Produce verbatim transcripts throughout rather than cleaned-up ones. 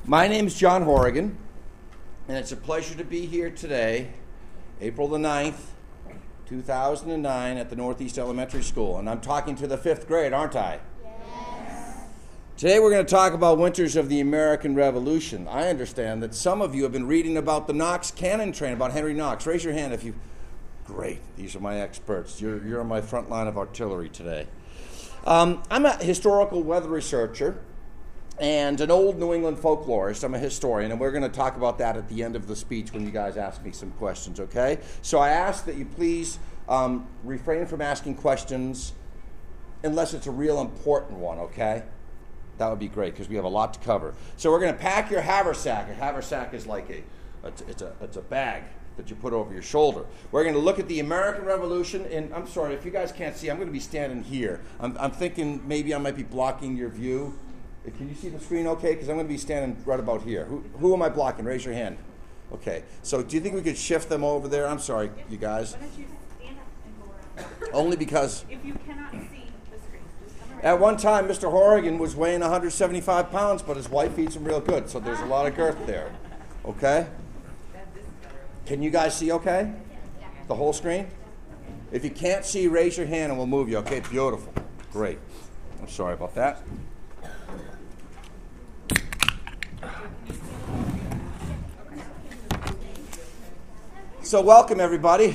My name is John Horrigan, and it's a pleasure to be here today, April the ninth, two thousand nine, at the Northeast Elementary School. And I'm talking to the fifth grade, aren't I? Yes. Today we're going to talk about winters of the American Revolution. I understand that some of you have been reading about the Knox cannon train, about Henry Knox. Raise your hand if you... Great. These are my experts. You're, you're on my front line of artillery today. Um, I'm a historical weather researcher and an old New England folklorist. I'm a historian, and we're going to talk about that at the end of the speech when you guys ask me some questions, okay? So I ask that you please um, refrain from asking questions unless it's a real important one, okay? That would be great because we have a lot to cover. So we're going to pack your haversack. A haversack is like a, it's, it's a, it's a bag that you put over your shoulder. We're going to look at the American Revolution, and I'm sorry, if you guys can't see, I'm going to be standing here. I'm, I'm thinking maybe I might be blocking your view. Can you see the screen okay? Because I'm going to be standing right about here. Who, who am I blocking? Raise your hand. Okay. So do you think we could shift them over there? I'm sorry, you guys. Why don't you stand up and go around? Only because If you cannot see the screen, just come around. at one time, Mister Horrigan was weighing one hundred seventy-five pounds, but his wife eats him real good, so there's a lot of girth there. Okay? Can you guys see okay? The whole screen? If you can't see, raise your hand and we'll move you. Okay, beautiful. Great. I'm sorry about that. So welcome, everybody.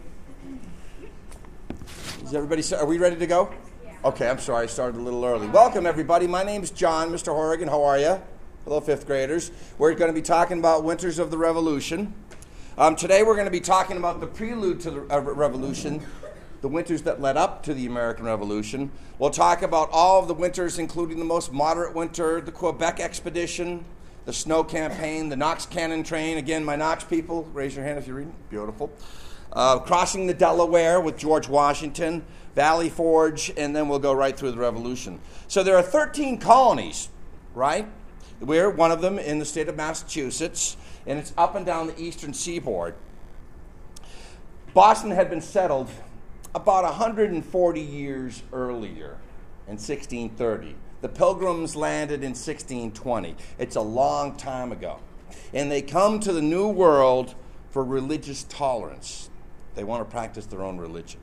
Is everybody, are we ready to go? Okay, I'm sorry, I started a little early. Welcome, everybody. My name is John, Mister Horrigan. How are you? Hello, fifth graders. We're going to be talking about Winters of the Revolution. Um, today we're going to be talking about the prelude to the uh, revolution, the winters that led up to the American Revolution. We'll talk about all of the winters, including the most moderate winter, the Quebec expedition, the snow campaign, the Knox cannon train. Again, my Knox people, raise your hand if you're reading. Beautiful. Uh, crossing the Delaware with George Washington, Valley Forge, and then we'll go right through the Revolution. So there are thirteen colonies, right? We're one of them in the state of Massachusetts, and it's up and down the eastern seaboard. Boston had been settled about one hundred forty years earlier, in sixteen thirty. The Pilgrims landed in sixteen twenty. It's a long time ago. And they come to the New World for religious tolerance. They want to practice their own religion.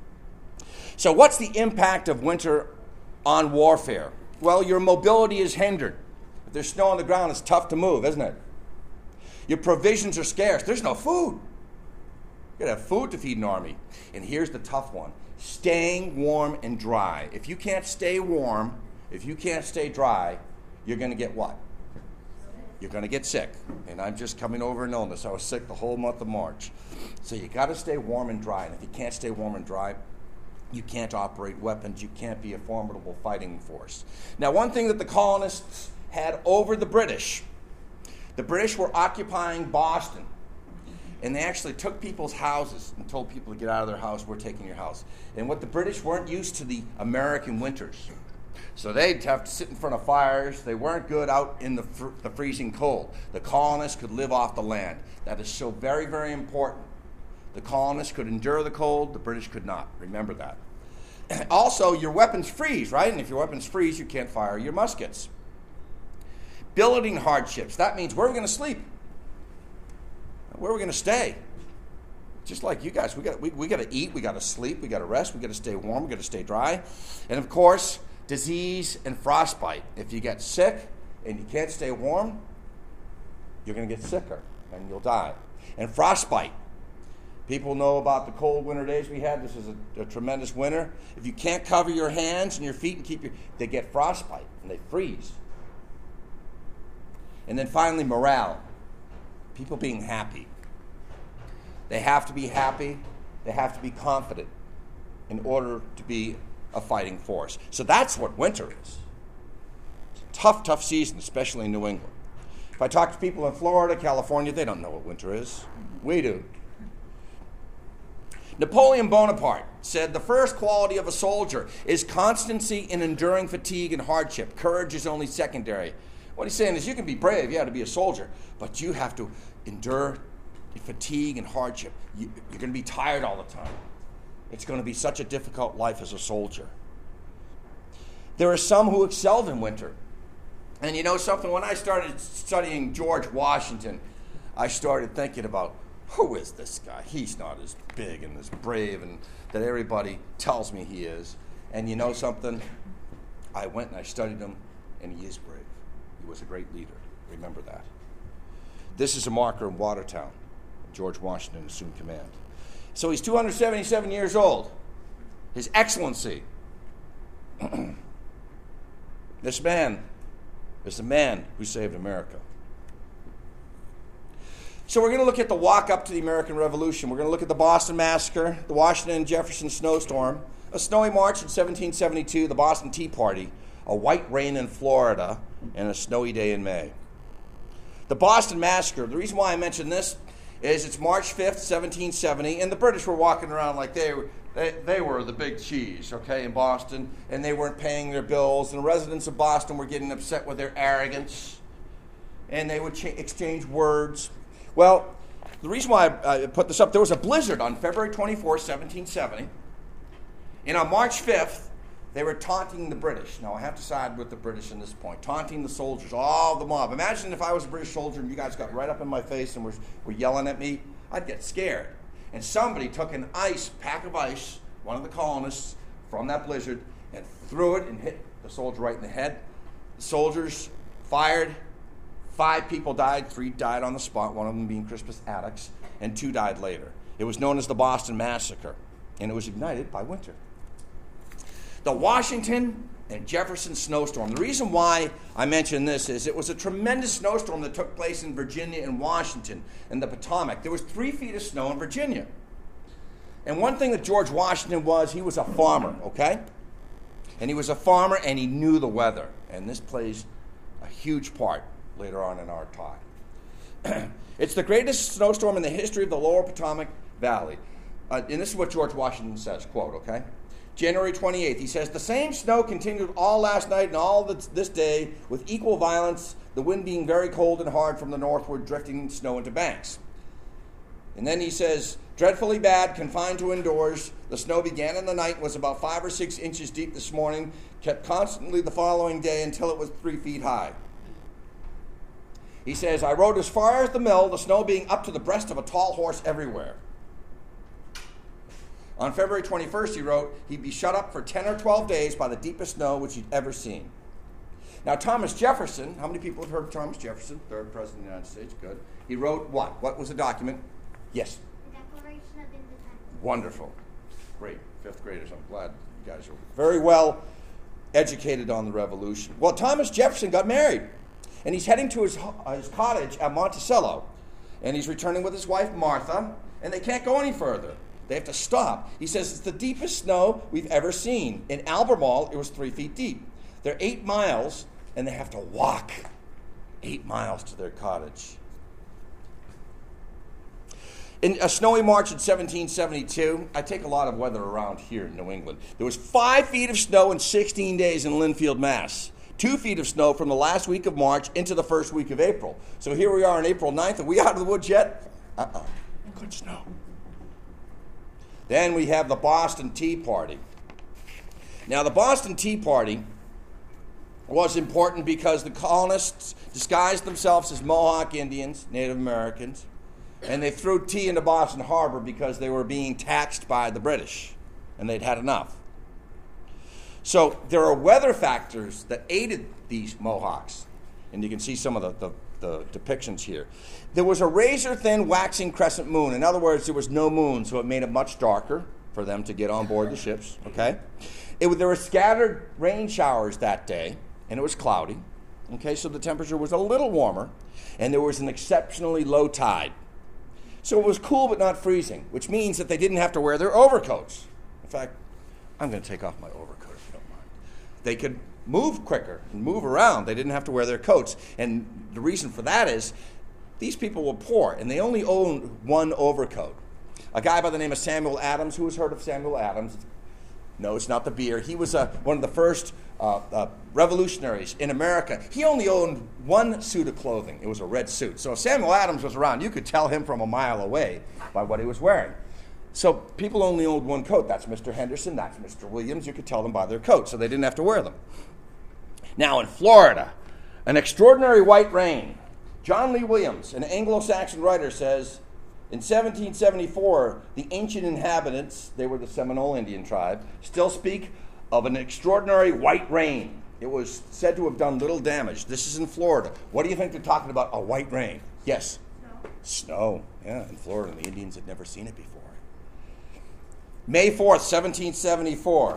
So what's the impact of winter on warfare? Well, your mobility is hindered. If there's snow on the ground, it's tough to move, isn't it? Your provisions are scarce. There's no food. You gotta have food to feed an army. And here's the tough one. Staying warm and dry. If you can't stay warm, if you can't stay dry, you're going to get what? You're going to get sick. And I'm just coming over an illness. I was sick the whole month of March. So you got to stay warm and dry. And if you can't stay warm and dry, you can't operate weapons. You can't be a formidable fighting force. Now, one thing that the colonists had over the British, the British were occupying Boston. And they actually took people's houses and told people to get out of their house. We're taking your house. And what the British weren't used to the American winters. So they'd have to sit in front of fires. They weren't good out in the, fr- the freezing cold. The colonists could live off the land. That is so very, very important. The colonists could endure the cold. The British could not. Remember that. Also, your weapons freeze, right? And if your weapons freeze, you can't fire your muskets. Billeting hardships. That means where are we going to sleep? Where are we going to stay? Just like you guys, we got we, we got to eat, we got to sleep, we got to rest, we got to stay warm, we got to stay dry, and of course, disease and frostbite. If you get sick and you can't stay warm, you're going to get sicker and you'll die. And frostbite. People know about the cold winter days we had. This is a, a tremendous winter. If you can't cover your hands and your feet and keep your, they get frostbite and they freeze. And then finally, morale. People being happy. They have to be happy. They have to be confident in order to be a fighting force. So that's what winter is. It's a tough, tough season, especially in New England. If I talk to people in Florida, California, they don't know what winter is. We do. Napoleon Bonaparte said the first quality of a soldier is constancy in enduring fatigue and hardship. Courage is only secondary. What he's saying is you can be brave, yeah, to be a soldier, but you have to endure fatigue and hardship. You, you're going to be tired all the time. It's going to be such a difficult life as a soldier. There are some who excelled in winter. And you know something? When I started studying George Washington, I started thinking about, who is this guy? He's not as big and as brave and that everybody tells me he is. And you know something? I went and I studied him, and he is brave. He was a great leader. Remember that. This is a marker in Watertown. George Washington assumed command. So he's two hundred seventy-seven years old. His Excellency. This man is the man who saved America. So we're going to look at the walk up to the American Revolution. We're going to look at the Boston Massacre, the Washington and Jefferson snowstorm, a snowy March in seventeen seventy-two, the Boston Tea Party, a white rain in Florida, and a snowy day in May. The Boston Massacre, the reason why I mention this is it's March fifth, seventeen seventy, and the British were walking around like they were, they, they were the big cheese, okay, in Boston, and they weren't paying their bills, and the residents of Boston were getting upset with their arrogance, and they would cha- exchange words. Well, the reason why I, I put this up, there was a blizzard on February twenty-fourth, seventeen seventy, and on March fifth, they were taunting the British. Now, I have to side with the British in this point. Taunting the soldiers, all the mob. Imagine if I was a British soldier and you guys got right up in my face and were, were yelling at me. I'd get scared. And somebody took an ice, pack of ice, one of the colonists, from that blizzard, and threw it and hit the soldier right in the head. The soldiers fired. Five people died. Three died on the spot, one of them being Crispus Attucks, and two died later. It was known as the Boston Massacre, and it was ignited by winter. The Washington and Jefferson snowstorm. The reason why I mention this is it was a tremendous snowstorm that took place in Virginia and Washington and the Potomac. There was three feet of snow in Virginia. And one thing that George Washington was, he was a farmer, okay? And he was a farmer and he knew the weather. And this plays a huge part later on in our talk. It's the greatest snowstorm in the history of the lower Potomac Valley. Uh, and this is what George Washington says, quote, okay? January twenty-eighth, he says, the same snow continued all last night and all this day with equal violence, the wind being very cold and hard from the northward, drifting snow into banks. And then he says, dreadfully bad, confined to indoors. The snow began in the night, was about five or six inches deep this morning, kept constantly the following day until it was three feet high. He says, I rode as far as the mill, the snow being up to the breast of a tall horse everywhere. On February twenty-first, he wrote, he'd be shut up for ten or twelve days by the deepest snow which he'd ever seen. Now, Thomas Jefferson, how many people have heard of Thomas Jefferson? Third president of the United States, good. He wrote what? What was the document? Yes? The Declaration of Independence. Wonderful. Great. Fifth graders. I'm glad you guys are very well educated on the Revolution. Well, Thomas Jefferson got married, and he's heading to his, uh, his cottage at Monticello, and he's returning with his wife, Martha, and they can't go any further. They have to stop. He says it's the deepest snow we've ever seen. In Albemarle, it was three feet deep. They're eight miles, and they have to walk eight miles to their cottage. In a snowy March in seventeen seventy-two, I take a lot of weather around here in New England. There was five feet of snow in sixteen days in Linfield, Mass. Two feet of snow from the last week of March into the first week of April. So here we are on April ninth. Are we out of the woods yet? Uh-uh. Good snow. Then we have the Boston Tea Party. Now, the Boston Tea Party was important because the colonists disguised themselves as Mohawk Indians, Native Americans, and they threw tea into Boston Harbor because they were being taxed by the British, and they'd had enough. So there are weather factors that aided these Mohawks, and you can see some of the, the the depictions here. There was a razor-thin waxing crescent moon. In other words, there was no moon, so it made it much darker for them to get on board the ships, okay? It, there were scattered rain showers that day, and it was cloudy, okay? So the temperature was a little warmer, and there was an exceptionally low tide. So it was cool but not freezing, which means that they didn't have to wear their overcoats. In fact, I'm going to take off my overcoat if you don't mind. They could move quicker and move around. They didn't have to wear their coats. And the reason for that is these people were poor, and they only owned one overcoat. A guy by the name of Samuel Adams, who has heard of Samuel Adams? No, it's not the beer. He was uh, one of the first uh, uh, revolutionaries in America. He only owned one suit of clothing. It was a red suit. So if Samuel Adams was around, you could tell him from a mile away by what he was wearing. So people only owned one coat. That's Mister Henderson. That's Mister Williams. You could tell them by their coat, so they didn't have to wear them. Now in Florida, An extraordinary white rain. John Lee Williams, an Anglo-Saxon writer, says, in seventeen seventy-four, the ancient inhabitants, they were the Seminole Indian tribe, still speak of an extraordinary white rain. It was said to have done little damage. This is in Florida. What do you think they're talking about? A white rain. Yes? Snow. Snow. Yeah, in Florida. The Indians had never seen it before. May fourth, seventeen seventy-four.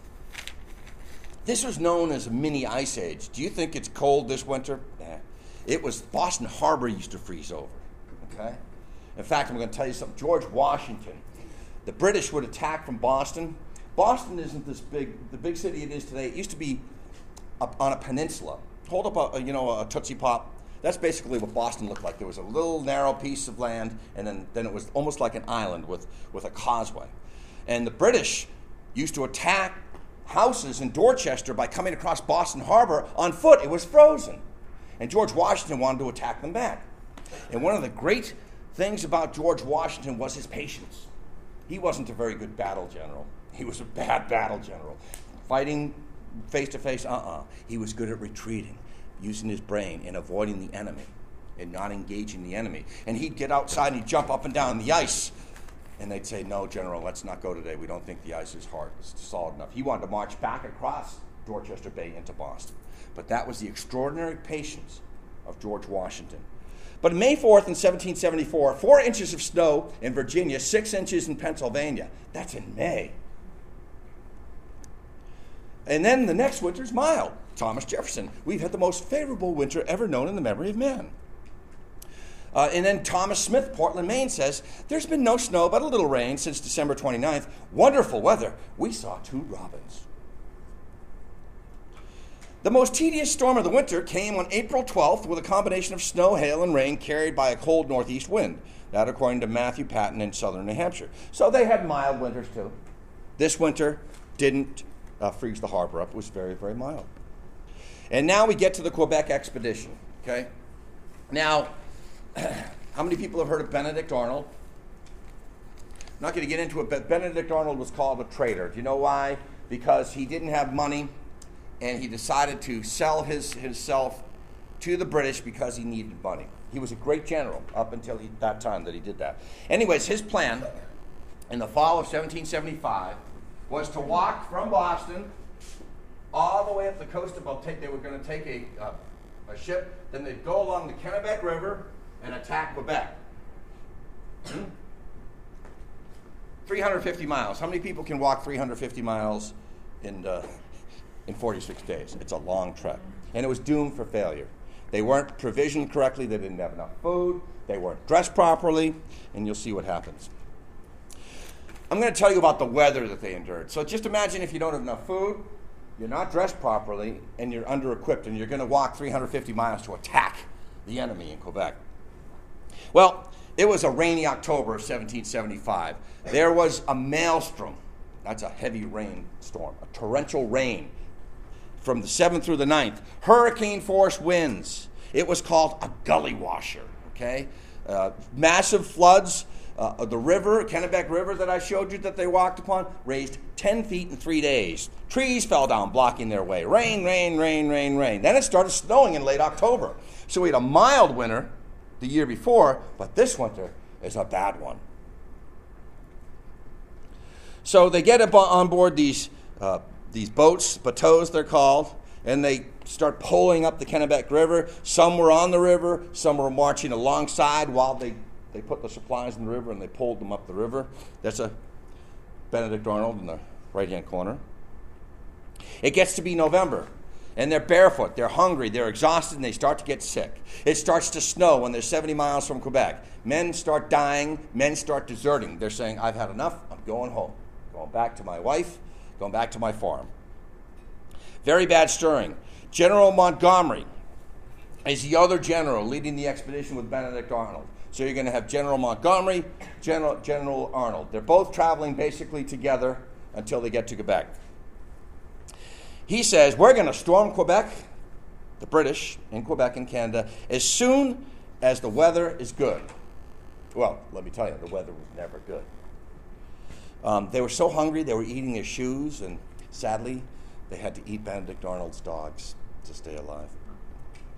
This was known as a mini ice age. Do you think it's cold this winter? Nah. It was, Boston Harbor used to freeze over. Okay? In fact, I'm going to tell you something. George Washington, the British would attack from Boston. Boston isn't this big, the big city it is today. It used to be up on a peninsula. Hold up a, you know, a Tootsie Pop. That's basically what Boston looked like. There was a little narrow piece of land, and then, then it was almost like an island with, with a causeway. And the British used to attack houses in Dorchester by coming across Boston Harbor on foot. It was frozen. And George Washington wanted to attack them back. And one of the great things about George Washington was his patience. He wasn't a very good battle general. He was a bad battle general. Fighting face-to-face, uh-uh. He was good at retreating, using his brain and avoiding the enemy and not engaging the enemy. And he'd get outside and he'd jump up and down the ice. And they'd say, no, General, let's not go today. We don't think the ice is hard, it's solid enough. He wanted to march back across Dorchester Bay into Boston. But that was the extraordinary patience of George Washington. But May fourth in seventeen seventy-four, four inches of snow in Virginia, six inches in Pennsylvania. That's in May. And then the next winter's mild. Thomas Jefferson. We've had the most favorable winter ever known in the memory of man. Uh, and then Thomas Smith, Portland, Maine, says, there's been no snow but a little rain since December twenty-ninth. Wonderful weather. We saw two robins. The most tedious storm of the winter came on April twelfth with a combination of snow, hail, and rain carried by a cold northeast wind. That according to Matthew Patton in southern New Hampshire. So they had mild winters too. This winter didn't uh, freeze the harbor up. It was very, very mild. And now we get to the Quebec expedition. Okay. Now, how many people have heard of Benedict Arnold? I'm not going to get into it, but Benedict Arnold was called a traitor. Do you know why? Because he didn't have money, and he decided to sell his himself to the British because he needed money. He was a great general up until he, that time that he did that. Anyways, his plan in the fall of seventeen seventy-five was to walk from Boston all the way up the coast of Baltic. They were going to take a, uh, a ship, then they'd go along the Kennebec River and attack Quebec. Hmm? three hundred fifty miles. How many people can walk three hundred fifty miles in, uh, in forty-six days? It's a long trek. And it was doomed for failure. They weren't provisioned correctly. They didn't have enough food. They weren't dressed properly. And you'll see what happens. I'm going to tell you about the weather that they endured. So just imagine if you don't have enough food, you're not dressed properly, and you're under-equipped, and you're going to walk three hundred fifty miles to attack the enemy in Quebec. Well, it was a rainy October of seventeen seventy-five. There was a maelstrom. That's a heavy rainstorm, a torrential rain from the seventh through the ninth. Hurricane-force winds. It was called a gully washer, okay? Uh, massive floods. Uh, the river, Kennebec River that I showed you that they walked upon, raised ten feet in three days. Trees fell down, blocking their way. Rain, rain, rain, rain, rain. Then it started snowing in late October. So we had a mild winter the year before, but this winter is a bad one. So they get up on board these uh, these boats, bateaus they're called, and they start pulling up the Kennebec River. Some were on the river, some were marching alongside while they, they put the supplies in the river and they pulled them up the river. That's a Benedict Arnold in the right-hand corner. It gets to be November, and they're barefoot, they're hungry, they're exhausted, and they start to get sick. It starts to snow when they're seventy miles from Quebec. Men start dying, men start deserting. They're saying, I've had enough, I'm going home. Going back to my wife, going back to my farm. Very bad stirring. General Montgomery is the other general leading the expedition with Benedict Arnold. So you're going to have General Montgomery, General, General Arnold. They're both traveling basically together until they get to Quebec. He says, we're going to storm Quebec, the British in Quebec and Canada, as soon as the weather is good. Well, let me tell you, the weather was never good. Um, they were so hungry, they were eating their shoes, and sadly, they had to eat Benedict Arnold's dogs to stay alive.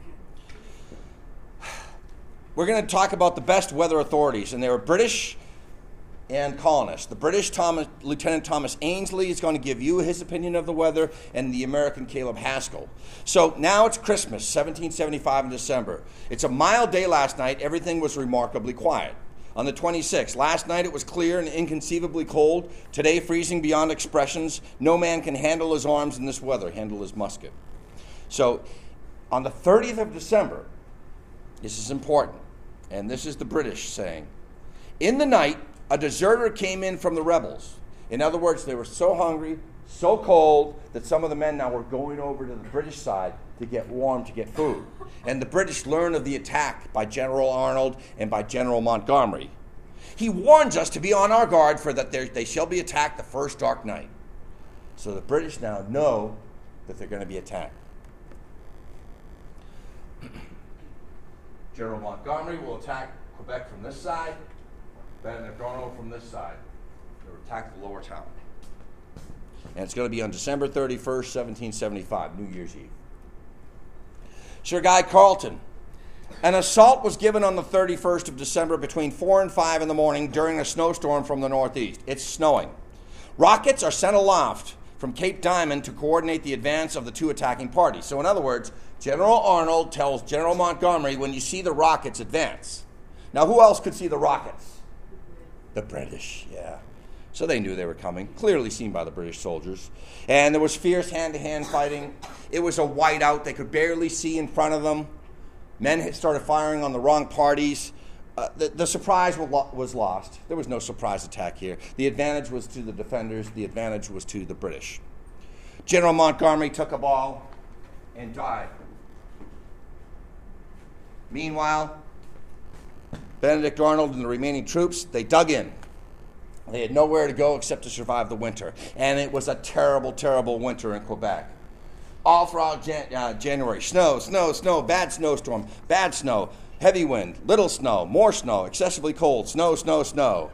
we're going to talk about the best weather authorities, and they were British and colonists. The British Thomas, Lieutenant Thomas Ainsley is going to give you his opinion of the weather, and the American Caleb Haskell. So now it's Christmas, seventeen seventy-five in December. It's a mild day last night. Everything was remarkably quiet. On the twenty-sixth, last night it was clear and inconceivably cold. Today, freezing beyond expressions. No man can handle his arms in this weather, handle his musket. So on the thirtieth of December, this is important, and this is the British saying, in the night, a deserter came in from the rebels. In other words, they were so hungry, so cold, that some of the men now were going over to the British side to get warm, to get food. And the British learned of the attack by General Arnold and by General Montgomery. He warns us to be on our guard, for that they shall be attacked the first dark night. So the British now know that they're going to be attacked. General Montgomery will attack Quebec from this side. Benedict Arnold from this side. They'll attack the lower town. And it's going to be on December thirty-first, seventeen seventy-five, New Year's Eve. Sir Guy Carleton. An assault was given on the thirty-first of December between four and five in the morning during a snowstorm from the northeast. It's snowing. Rockets are sent aloft from Cape Diamond to coordinate the advance of the two attacking parties. So in other words, General Arnold tells General Montgomery, when you see the rockets, advance. Now who else could see the rockets? The British, yeah. So they knew they were coming, clearly seen by the British soldiers. And there was fierce hand-to-hand fighting. It was a whiteout. They could barely see in front of them. Men had started firing on the wrong parties. Uh, the, the surprise was lost. There was no surprise attack here. The advantage was to the defenders. The advantage was to the British. General Montgomery took a ball and died. Meanwhile, Benedict Arnold and the remaining troops, they dug in. They had nowhere to go except to survive the winter. And it was a terrible, terrible winter in Quebec. All throughout Jan- uh, January, snow, snow, snow, bad snowstorm, bad snow, heavy wind, little snow, more snow, excessively cold, snow, snow, snow.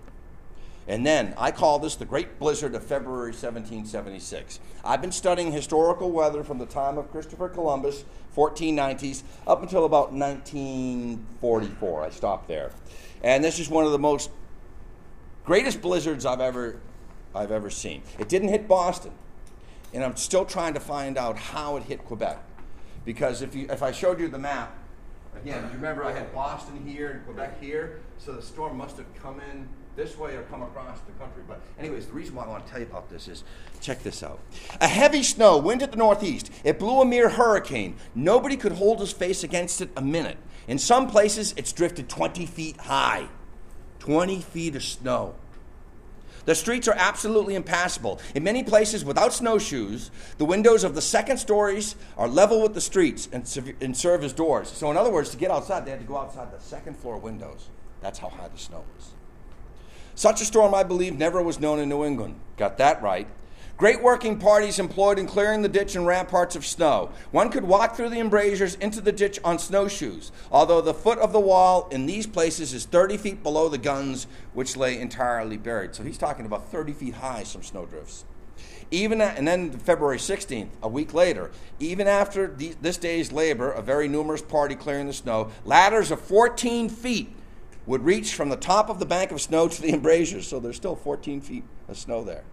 And then I call this the Great Blizzard of February seventeen seventy-six. I've been studying historical weather from the time of Christopher Columbus, fourteen nineties, up until about nineteen forty-four. I stopped there. And this is one of the most greatest blizzards I've ever I've ever seen. It didn't hit Boston, and I'm still trying to find out how it hit Quebec. Because if you if I showed you the map, again, you remember I had Boston here and Quebec here, so the storm must have come in this way or come across the country. But anyways, the reason why I want to tell you about this is, check this out. A heavy snow, wind at the northeast. It blew a mere hurricane. Nobody could hold his face against it a minute. In some places, it's drifted twenty feet high. twenty feet of snow. The streets are absolutely impassable. In many places, without snowshoes, the windows of the second stories are level with the streets and, and serve as doors. So in other words, to get outside, they had to go outside the second floor windows. That's how high the snow was. Such a storm, I believe, never was known in New England. Got that right. Great working parties employed in clearing the ditch and ramparts of snow. One could walk through the embrasures into the ditch on snowshoes, although the foot of the wall in these places is thirty feet below the guns, which lay entirely buried. So he's talking about thirty feet high, some snowdrifts. Even at, and then February sixteenth, a week later, even after the, this day's labor, a very numerous party clearing the snow, ladders of fourteen feet would reach from the top of the bank of snow to the embrasures. So there's still fourteen feet of snow there.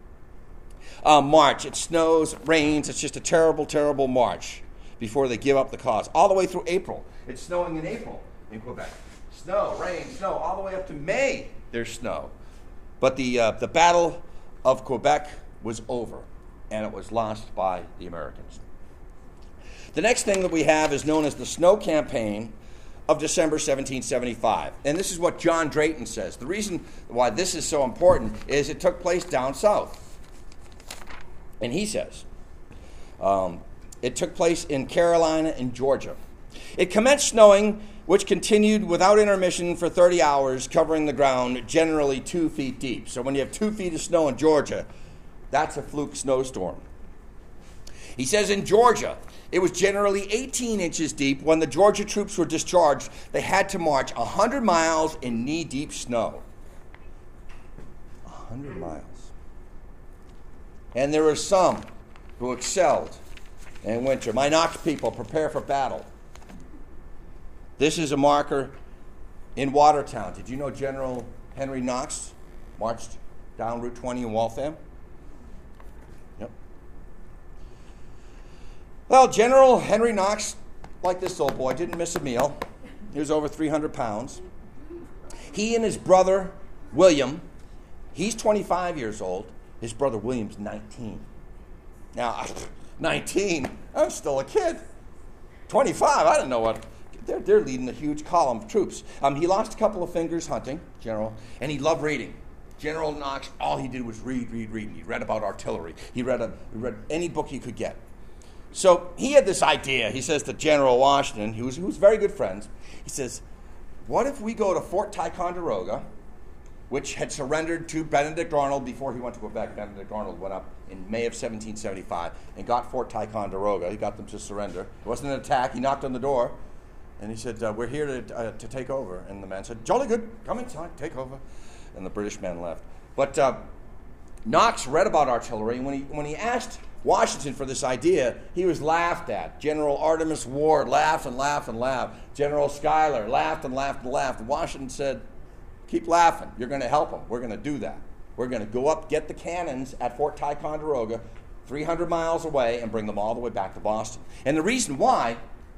Uh, March, it snows, rains. It's just a terrible, terrible March before they give up the cause. All the way through April. It's snowing in April in Quebec. Snow, rain, snow, all the way up to May, there's snow. But the uh, the Battle of Quebec was over, and it was lost by the Americans. The next thing that we have is known as the Snow Campaign of December seventeen seventy-five. And this is what John Drayton says. The reason why this is so important is it took place down south. And he says, um, it took place in Carolina and Georgia. It commenced snowing, which continued without intermission for thirty hours, covering the ground generally two feet deep. So when you have two feet of snow in Georgia, that's a fluke snowstorm. He says in Georgia, it was generally eighteen inches deep. When the Georgia troops were discharged, they had to march one hundred miles in knee-deep snow. one hundred miles. And there were some who excelled in winter. My Knox people, prepare for battle. This is a marker In Watertown, did you know General Henry Knox marched down Route twenty in Waltham? Yep. Well, General Henry Knox, like this old boy, didn't miss a meal. He was over three hundred pounds. He and his brother, William, he's twenty-five years old. His brother William's nineteen. Now, nineteen, I'm still a kid. twenty-five, I didn't know what. They're, they're leading a huge column of troops. Um, he lost a couple of fingers hunting, General, and he loved reading. General Knox, all he did was read, read, read. He read about artillery. He read, a, he read any book he could get. So he had this idea. He says to General Washington, who was, who was very good friends, he says, what if we go to Fort Ticonderoga, which had surrendered to Benedict Arnold before he went to Quebec. Benedict Arnold went up in May of seventeen seventy-five and got Fort Ticonderoga. He got them to surrender. It wasn't an attack. He knocked on the door, and he said, uh, we're here to, uh, to take over. And the man said, jolly good, come inside, take over. And the British men left. But uh, Knox read about artillery, and when he, when he asked Washington for this idea, he was laughed at. General Artemus Ward laughed and laughed and laughed. General Schuyler laughed and laughed and laughed. And Washington said, keep laughing. You're going to help them. We're going to do that. We're going to go up, get the cannons at Fort Ticonderoga, three hundred miles away, and bring them all the way back to Boston. And the reason why,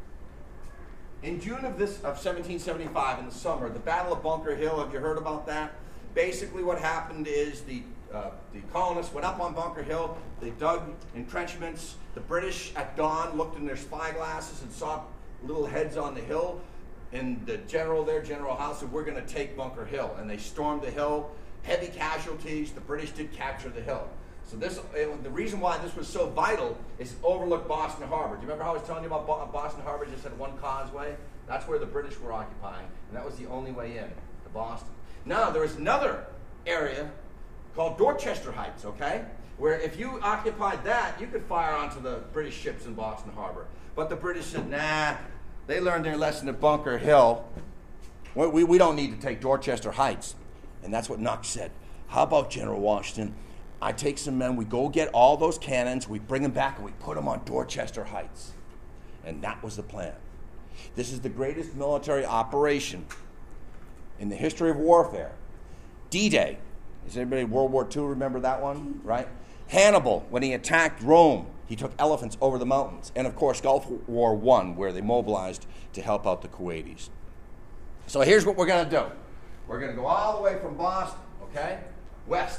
in June of this of seventeen seventy-five, in the summer, the Battle of Bunker Hill, have you heard about that? Basically what happened is the, uh, the colonists went up on Bunker Hill, they dug entrenchments. The British at dawn looked in their spyglasses and saw little heads on the hill. And the general there, General Howe, said, we're going to take Bunker Hill. And they stormed the hill, heavy casualties. The British did capture the hill. So this, it, the reason why this was so vital is it overlooked Boston Harbor. Do you remember how I was telling you about Bo- Boston Harbor just had one causeway? That's where the British were occupying, and that was the only way in to Boston. Now, there was another area called Dorchester Heights, okay? Where if you occupied that, you could fire onto the British ships in Boston Harbor. But the British said, nah, they learned their lesson at Bunker Hill. We, we, we don't need to take Dorchester Heights. And that's what Knox said. How about General Washington? I take some men, we go get all those cannons, we bring them back, and we put them on Dorchester Heights. And that was the plan. This is the greatest military operation in the history of warfare. D-Day. Does anybody World War Two remember that one? Right? Hannibal, when he attacked Rome, he took elephants over the mountains. And of course, Gulf War One, where they mobilized to help out the Kuwaitis. So here's what we're going to do. We're going to go all the way from Boston, okay, west,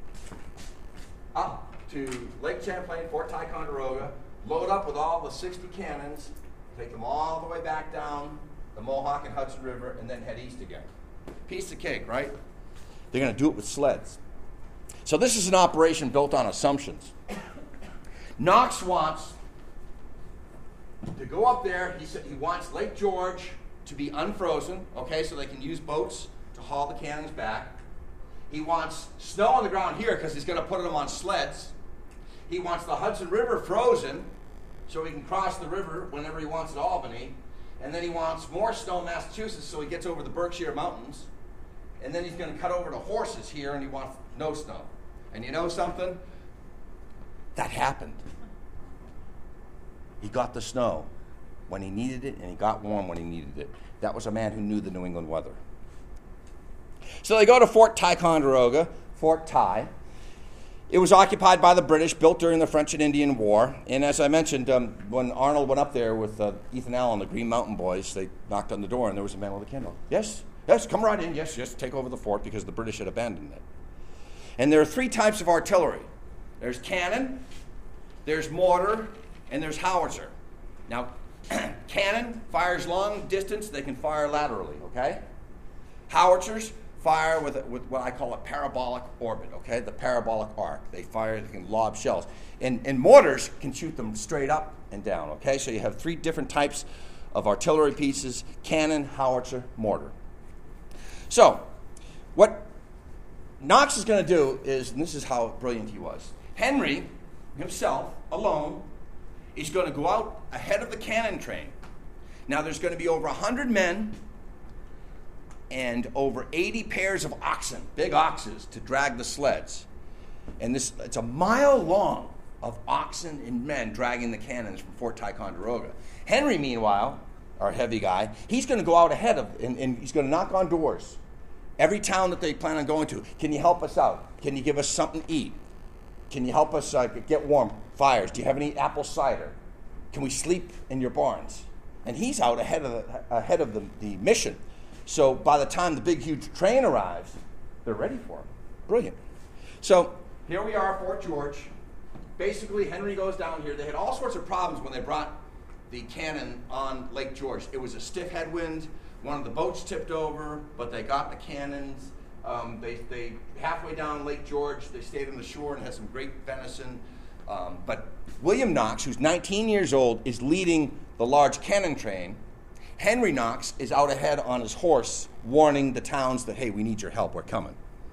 up to Lake Champlain, Fort Ticonderoga, load up with all the sixty cannons, take them all the way back down the Mohawk and Hudson River, and then head east again. Piece of cake, right? They're going to do it with sleds. So this is an operation built on assumptions. Knox wants to go up there. He said he wants Lake George to be unfrozen, okay, so they can use boats to haul the cannons back. He wants snow on the ground here because he's going to put them on sleds. He wants the Hudson River frozen so he can cross the river whenever he wants at Albany. And then he wants more snow in Massachusetts so he gets over the Berkshire Mountains. And then he's going to cut over to horses here, and he wants no snow. And you know something? That happened. He got the snow when he needed it, and he got warm when he needed it. That was a man who knew the New England weather. So they go to Fort Ticonderoga, Fort Ti. It was occupied by the British, built during the French and Indian War. And as I mentioned, um, when Arnold went up there with uh, Ethan Allen, the Green Mountain Boys, they knocked on the door, and there was a man with a candle. Yes, yes, come right in. Yes, yes, take over the fort because the British had abandoned it. And there are three types of artillery. There's cannon, there's mortar, and there's howitzer. Now, cannon fires long distance. They can fire laterally, okay? Howitzers fire with, with what I call a parabolic orbit, okay? The parabolic arc. They fire, they can lob shells. And, and mortars can shoot them straight up and down, okay? So you have three different types of artillery pieces: cannon, howitzer, mortar. So, what Knox is going to do is, and this is how brilliant he was, Henry himself, alone, is going to go out ahead of the cannon train. Now, there's going to be over one hundred men and over eighty pairs of oxen, big oxes, to drag the sleds. And this it's a mile long of oxen and men dragging the cannons from Fort Ticonderoga. Henry, meanwhile, our heavy guy, he's going to go out ahead of, and, and he's going to knock on doors. Every town that they plan on going to, can you help us out? Can you give us something to eat? Can you help us uh, get warm? Fires. Do you have any apple cider? Can we sleep in your barns? And he's out ahead of the, ahead of the, the mission. So by the time the big, huge train arrives, they're ready for him. Brilliant. So here we are, Fort George. Basically, Henry goes down here. They had all sorts of problems when they brought the cannon on Lake George. It was a stiff headwind. One of the boats tipped over, but they got the cannons. Um, they, they halfway down Lake George, they stayed on the shore and had some great venison. Um, but William Knox, who's nineteen years old, is leading the large cannon train. Henry Knox is out ahead on his horse, warning the towns that, hey, we need your help, we're coming.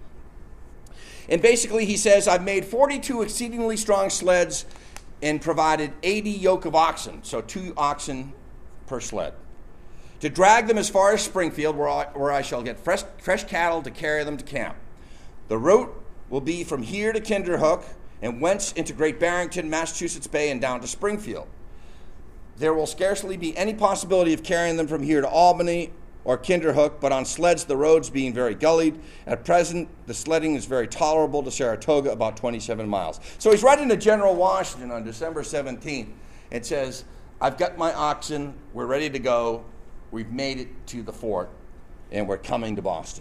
And basically he says, I've made forty-two exceedingly strong sleds and provided eighty yoke of oxen, so two oxen per sled, to drag them as far as Springfield, where I, where I shall get fresh, fresh cattle to carry them to camp. The route will be from here to Kinderhook, and whence into Great Barrington, Massachusetts Bay, and down to Springfield. There will scarcely be any possibility of carrying them from here to Albany or Kinderhook, but on sleds, the roads being very gullied. At present, the sledding is very tolerable to Saratoga, about twenty-seven miles. So he's writing to General Washington on December seventeenth. It says, I've got my oxen, we're ready to go, we've made it to the fort, and we're coming to Boston.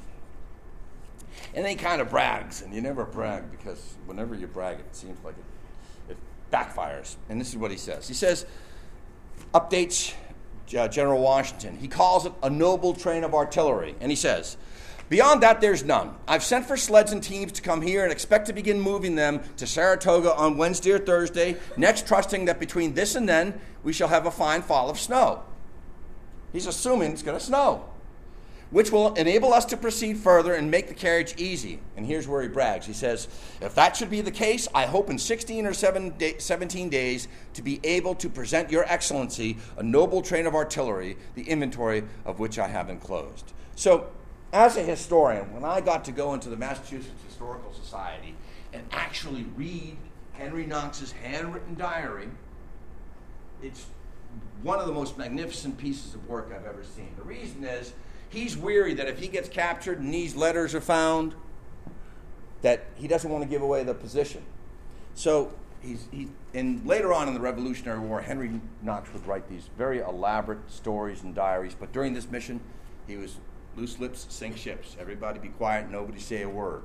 And then he kind of brags, and you never brag, because whenever you brag, it seems like it, it backfires. And this is what he says. He says, updates uh, General Washington. He calls it a noble train of artillery. And he says, beyond that, there's none. I've sent for sleds and teams to come here and expect to begin moving them to Saratoga on Wednesday or Thursday, next trusting that between this and then, we shall have a fine fall of snow. He's assuming it's going to snow, which will enable us to proceed further and make the carriage easy. And here's where he brags. He says, if that should be the case, I hope in sixteen or seventeen days to be able to present your excellency a noble train of artillery, the inventory of which I have enclosed. So, as a historian, when I got to go into the Massachusetts Historical Society and actually read Henry Knox's handwritten diary, it's one of the most magnificent pieces of work I've ever seen. The reason is, he's weary that if he gets captured and these letters are found, that he doesn't want to give away the position. So he's he and later on in the Revolutionary War, Henry Knox would write these very elaborate stories and diaries. But during this mission, he was loose lips sink ships. Everybody be quiet, nobody say a word.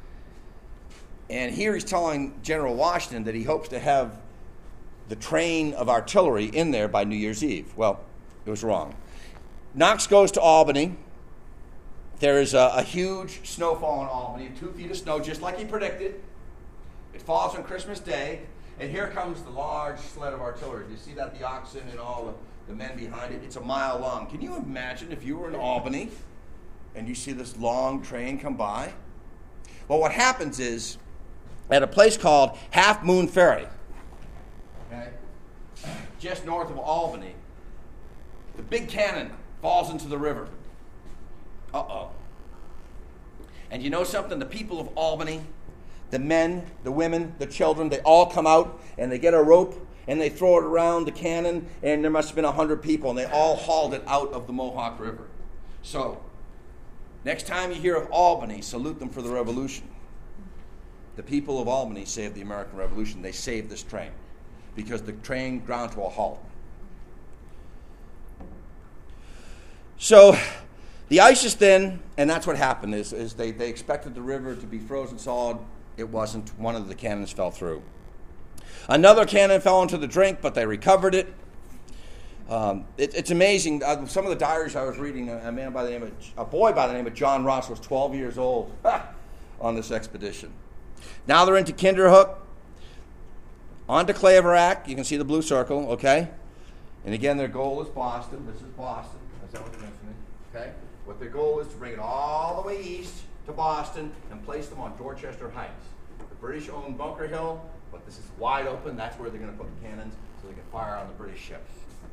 And here he's telling General Washington that he hopes to have the train of artillery in there by New Year's Eve. Well, it was wrong. Knox goes to Albany. There is a, a huge snowfall in Albany, two feet of snow, just like he predicted. It falls on Christmas Day, and here comes the large sled of artillery. Do you see that? The oxen and all the, the men behind it. It's a mile long. Can you imagine if you were in Albany and you see this long train come by? Well, what happens is, at a place called Half Moon Ferry, okay, just north of Albany, the big cannon falls into the river. Uh-oh. And you know something? The people of Albany, the men, the women, the children, they all come out and they get a rope and they throw it around the cannon, and there must have been a hundred people, and they all hauled it out of the Mohawk River. So, next time you hear of Albany, salute them for the revolution. The people of Albany saved the American Revolution. They saved this train because the train ground to a halt. So the ice is thin, and that's what happened. Is, is they, they expected the river to be frozen solid. It wasn't. One of the cannons fell through. Another cannon fell into the drink, but they recovered it. Um, it it's amazing. Uh, some of the diaries I was reading, a, a man by the name of a boy by the name of John Ross was twelve years old on this expedition. Now they're into Kinderhook, on to Claverack. You can see the blue circle, okay? And again, their goal is Boston. This is Boston. That's what we're mentioning, okay? What their goal is to bring it all the way east to Boston and place them on Dorchester Heights. The British own Bunker Hill, but this is wide open. That's where they're going to put the cannons so they can fire on the British ships.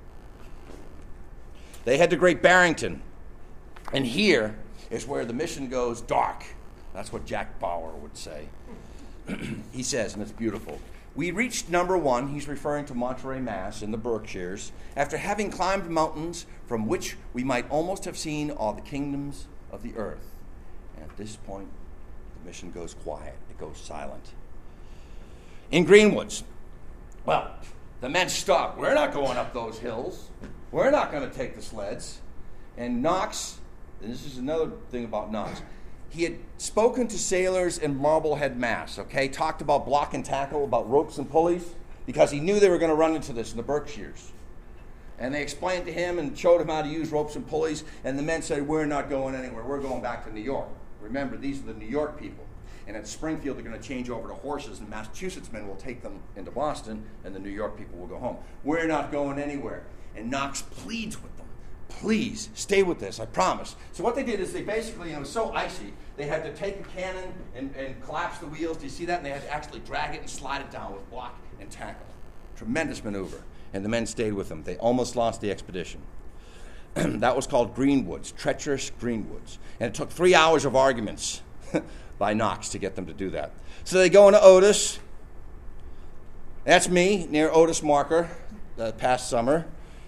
They head to Great Barrington, and here is where the mission goes dark. That's what Jack Bauer would say. He says, and it's beautiful, We reached number one, he's referring to Monterey, Mass, in the Berkshires, after having climbed mountains from which we might almost have seen all the kingdoms of the earth. And at this point, the mission goes quiet. It goes silent. In Greenwoods, well, the men stopped. We're not going up those hills. We're not going to take the sleds. And Knox, and this is another thing about Knox, he had spoken to sailors in Marblehead, Mass, okay? Talked about block and tackle, about ropes and pulleys, because he knew they were going to run into this in the Berkshires. And they explained to him and showed him how to use ropes and pulleys, and the men said, we're not going anywhere. We're going back to New York. Remember, these are the New York people. And at Springfield, they're going to change over to horses, and Massachusetts men will take them into Boston, and the New York people will go home. We're not going anywhere. And Knox pleads with them. Please, stay with this, I promise. So what they did is they basically, and it was so icy, they had to take a cannon and, and collapse the wheels. Do you see that? And they had to actually drag it and slide it down with block and tackle. Tremendous maneuver. And the men stayed with them. They almost lost the expedition. That was called Greenwoods, treacherous Greenwoods. And it took three hours of arguments by Knox to get them to do that. So they go into Otis. That's me, near Otis Marker, the past summer.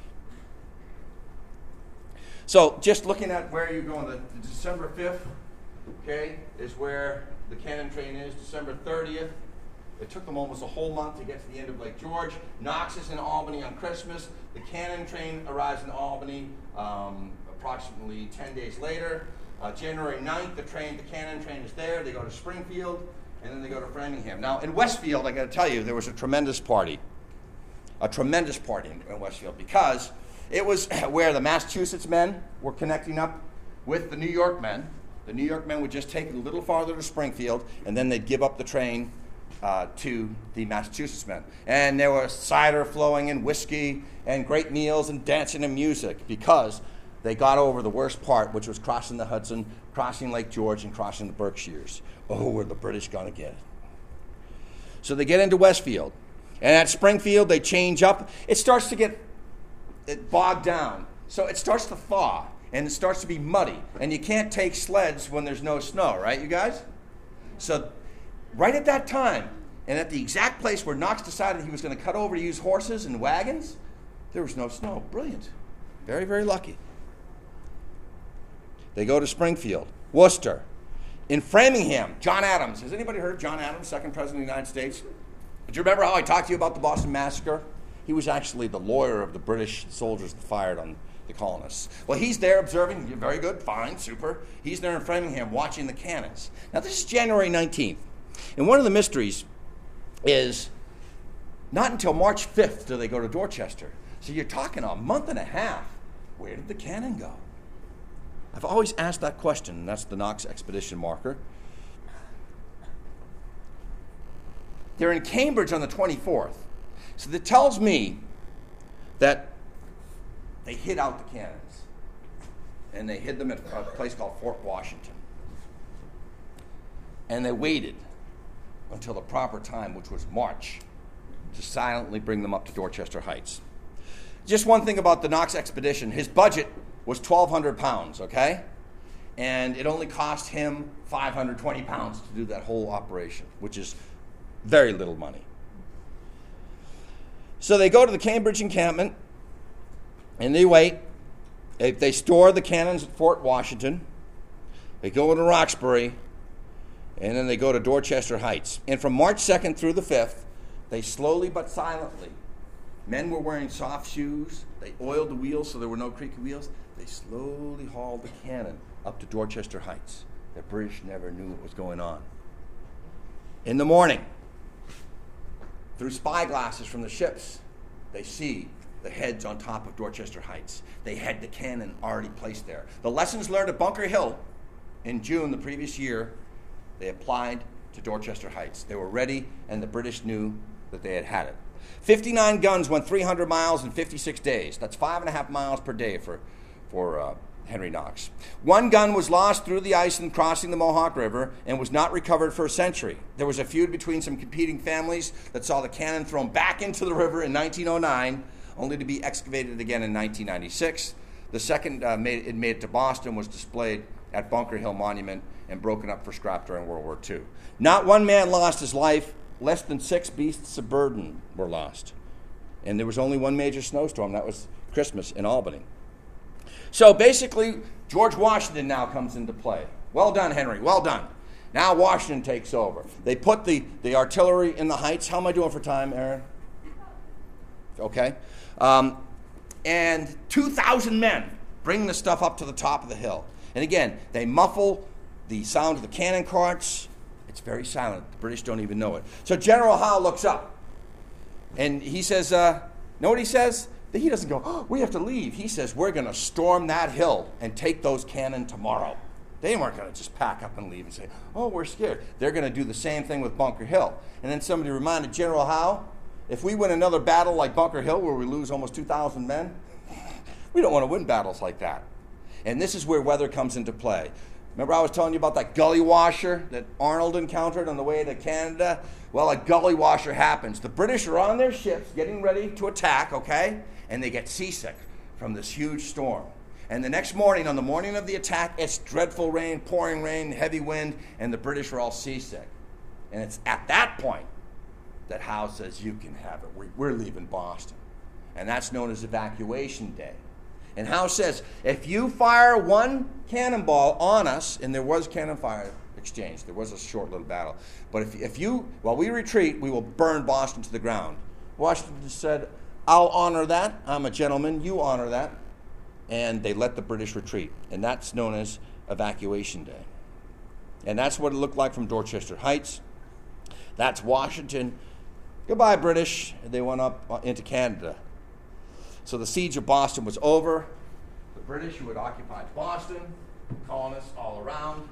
So just looking at where you're going, the, the December fifth, okay, is where the cannon train is. December thirtieth, it took them almost a whole month to get to the end of Lake George. Knox is in Albany on Christmas. The cannon train arrives in Albany um, approximately ten days later. Uh, January ninth, the train, the cannon train is there. They go to Springfield, and then they go to Framingham. Now, in Westfield, I got to tell you, there was a tremendous party, a tremendous party in, in Westfield, because it was where the Massachusetts men were connecting up with the New York men. The New York men would just take it a little farther to Springfield, and then they'd give up the train uh, to the Massachusetts men. And there was cider flowing and whiskey and great meals and dancing and music, because they got over the worst part, which was crossing the Hudson, crossing Lake George, and crossing the Berkshires. Oh, were the British going to get it? So they get into Westfield. And at Springfield, they change up. It starts to get it bogged down. So it starts to thaw, and it starts to be muddy. And you can't take sleds when there's no snow, right, you guys? So right at that time, and at the exact place where Knox decided he was going to cut over to use horses and wagons, there was no snow. Brilliant. Very, very lucky. They go to Springfield, Worcester. In Framingham, John Adams. Has anybody heard of John Adams, second president of the United States? Do you remember how I talked to you about the Boston Massacre? He was actually the lawyer of the British soldiers that fired on the colonists. Well, he's there observing. Very good, fine, super. He's there in Framingham watching the cannons. Now, this is January nineteenth. And one of the mysteries is not until March fifth do they go to Dorchester. So you're talking a month and a half. Where did the cannon go? I've always asked that question, and that's the Knox expedition marker. They're in Cambridge on the twenty-fourth. So that tells me that they hid out the cannons. And they hid them at a place called Fort Washington. And they waited until the proper time, which was March, to silently bring them up to Dorchester Heights. Just one thing about the Knox expedition. His budget was twelve hundred pounds, okay? And it only cost him five hundred twenty pounds to do that whole operation, which is very little money. So they go to the Cambridge encampment, and they wait. They, they store the cannons at Fort Washington. They go into Roxbury, and then they go to Dorchester Heights. And from March second through the fifth, they slowly but silently, men were wearing soft shoes. They oiled the wheels so there were no creaky wheels. They slowly hauled the cannon up to Dorchester Heights. The British never knew what was going on. In the morning, through spyglasses from the ships, they see the heads on top of Dorchester Heights. They had the cannon already placed there. The lessons learned at Bunker Hill in June the previous year, they applied to Dorchester Heights. They were ready, and the British knew that they had had it. fifty-nine guns went three hundred miles in fifty-six days. That's five and a half miles per day for, for uh, Henry Knox. One gun was lost through the ice in crossing the Mohawk River and was not recovered for a century. There was a feud between some competing families that saw the cannon thrown back into the river in nineteen oh nine, only to be excavated again in nineteen ninety-six. The second uh, made, it made it to Boston, was displayed at Bunker Hill Monument and broken up for scrap during World War Two. Not one man lost his life. less than six beasts of burden were lost. And there was only one major snowstorm. That was Christmas in Albany. So basically, George Washington now comes into play. Well done, Henry. Well done. Now Washington takes over. They put the, the artillery in the heights. How am I doing for time, Aaron? Okay. Um, and two thousand men bring the stuff up to the top of the hill. And again, they muffle the sound of the cannon carts. It's very silent. The British don't even know it. So General Howe looks up. And he says, uh, know what he says? He doesn't go, oh, we have to leave. He says, we're going to storm that hill and take those cannon tomorrow. They weren't going to just pack up and leave and say, oh, we're scared. They're going to do the same thing with Bunker Hill. And then somebody reminded General Howe, if we win another battle like Bunker Hill where we lose almost two thousand men, we don't want to win battles like that. And this is where weather comes into play. Remember I was telling you about that gully washer that Arnold encountered on the way to Canada? Well, a gully washer happens. The British are on their ships getting ready to attack, okay? And they get seasick from this huge storm. And the next morning, on the morning of the attack, it's dreadful rain, pouring rain, heavy wind, and the British are all seasick. And it's at that point that Howe says, you can have it. We, we're leaving Boston. And that's known as Evacuation Day. And Howe says, if you fire one cannonball on us, and there was cannon fire exchange, there was a short little battle, but if, if you, while we retreat, we will burn Boston to the ground. Washington said, I'll honor that. I'm a gentleman. You honor that. And they let the British retreat. And that's known as Evacuation Day. And that's what it looked like from Dorchester Heights. That's Washington. Goodbye, British. And they went up into Canada. So the siege of Boston was over. The British, who had occupied Boston, colonists all around,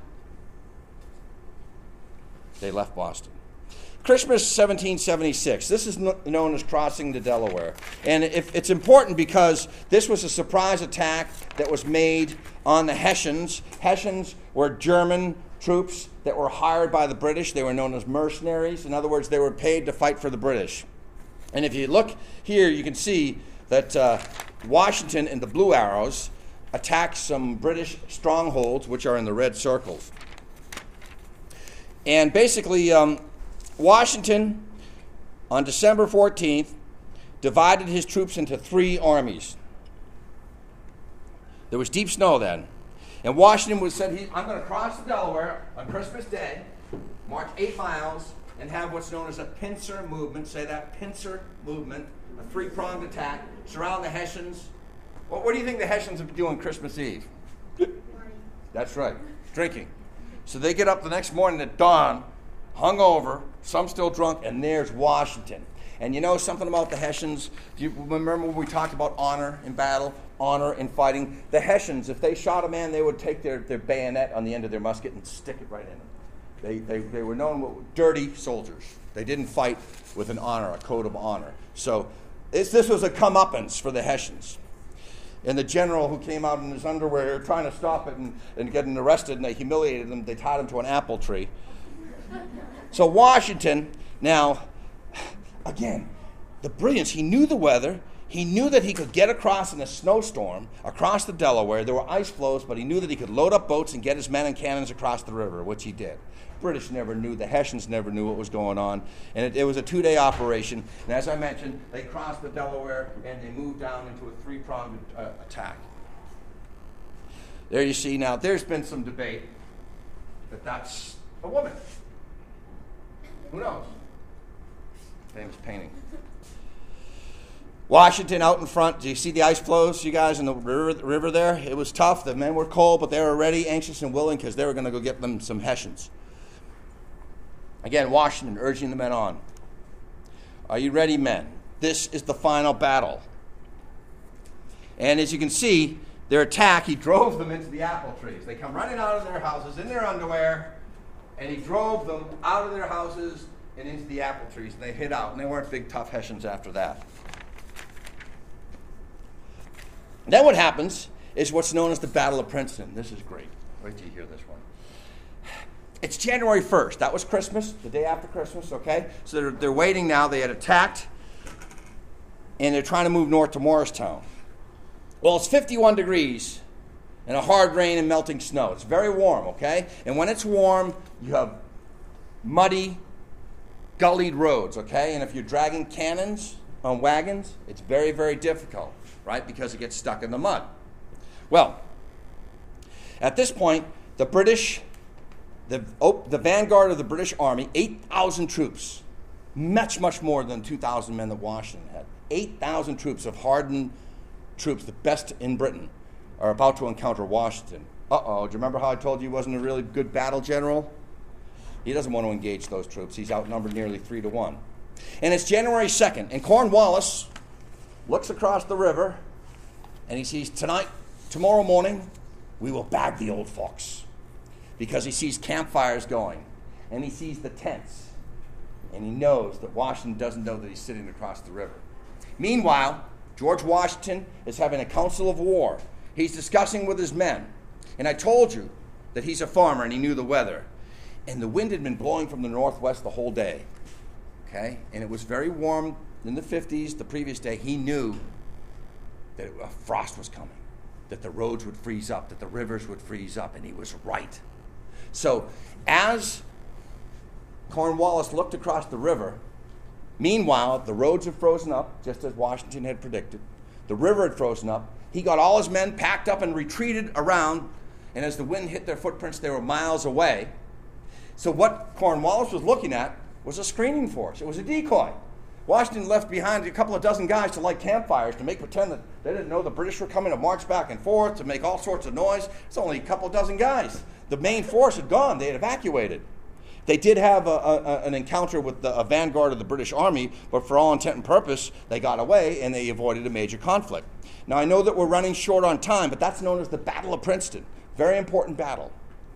they left Boston. Christmas seventeen seventy-six. This is known as crossing the Delaware. And if, it's important because this was a surprise attack that was made on the Hessians. Hessians were German troops that were hired by the British. They were known as mercenaries. In other words, they were paid to fight for the British. And if you look here, you can see that uh, Washington and the Blue Arrows attacked some British strongholds, which are in the red circles. And basically, um, Washington, on December fourteenth, divided his troops into three armies. There was deep snow then. And Washington was said, he, I'm going to cross the Delaware on Christmas Day, march eight miles, and have what's known as a pincer movement. Say that, pincer movement, a three-pronged attack, surround the Hessians. Well, what do you think the Hessians would do on Christmas Eve? That's right, drinking. So they get up the next morning at dawn, hungover, some still drunk, and there's Washington. And you know something about the Hessians? Do you remember when we talked about honor in battle, honor in fighting? The Hessians, if they shot a man, they would take their, their bayonet on the end of their musket and stick it right in him. They, they, they were known as dirty soldiers. They didn't fight with an honor, a code of honor. So this, this was a comeuppance for the Hessians. And the general who came out in his underwear trying to stop it and, and getting arrested, and they humiliated him, they tied him to an apple tree. So Washington, now, again, the brilliance, he knew the weather. He knew that he could get across in a snowstorm, across the Delaware. There were ice floes, but he knew that he could load up boats and get his men and cannons across the river, which he did. British never knew, the Hessians never knew what was going on, and it, it was a two-day operation. And as I mentioned, they crossed the Delaware, and they moved down into a three-pronged uh, attack. There you see now, there's been some debate that that's a woman. Who knows? Famous painting. Washington out in front. Do you see the ice floes, you guys, in the river, the river there? It was tough. The men were cold, but they were ready, anxious, and willing because they were going to go get them some Hessians. Again, Washington urging the men on. Are you ready, men? This is the final battle. And as you can see, their attack, he drove them into the apple trees. They come running out of their houses in their underwear, and he drove them out of their houses and into the apple trees, and they hid out. And they weren't big, tough Hessians after that. Then what happens is what's known as the Battle of Princeton. This is great. Wait till you hear this one. It's January first. That was Christmas, the day after Christmas, okay? So they're, they're waiting now. They had attacked, and they're trying to move north to Morristown. Well, it's fifty-one degrees and a hard rain and melting snow. It's very warm, okay? And when it's warm, you have muddy gullied roads, okay? And if you're dragging cannons on wagons, it's very, very difficult, right? Because it gets stuck in the mud. Well, at this point, the British, the, oh, the vanguard of the British Army, eight thousand troops, much, much more than two thousand men that Washington had. eight thousand troops of hardened troops, the best in Britain, are about to encounter Washington. Uh-oh, do you remember how I told you he wasn't a really good battle general? He doesn't want to engage those troops. He's outnumbered nearly three to one. And it's January second, and Cornwallis looks across the river, and he sees, tonight, tomorrow morning, we will bag the old fox. Because he sees campfires going, and he sees the tents, and he knows that Washington doesn't know that he's sitting across the river. Meanwhile, George Washington is having a council of war. He's discussing with his men. And I told you that he's a farmer and he knew the weather. And the wind had been blowing from the northwest the whole day. Okay? And it was very warm in the fifties the previous day. He knew that a frost was coming, that the roads would freeze up, that the rivers would freeze up, and he was right. So as Cornwallis looked across the river, meanwhile, the roads had frozen up, just as Washington had predicted. The river had frozen up. He got all his men packed up and retreated around, and as the wind hit their footprints, they were miles away. So what Cornwallis was looking at was a screening force. It was a decoy. Washington left behind a couple of dozen guys to light campfires, to make pretend that they didn't know the British were coming, to march back and forth, to make all sorts of noise. It's only a couple of dozen guys. The main force had gone. They had evacuated. They did have a, a, an encounter with the, a vanguard of the British Army, but for all intent and purpose, they got away and they avoided a major conflict. Now, I know that we're running short on time, but that's known as the Battle of Princeton. Very important battle.